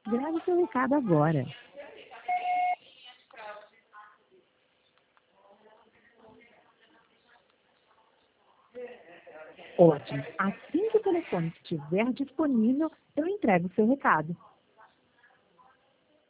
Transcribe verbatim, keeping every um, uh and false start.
Grave seu recado agora. Ótimo. Assim que o telefone estiver disponível, eu entrego o seu recado.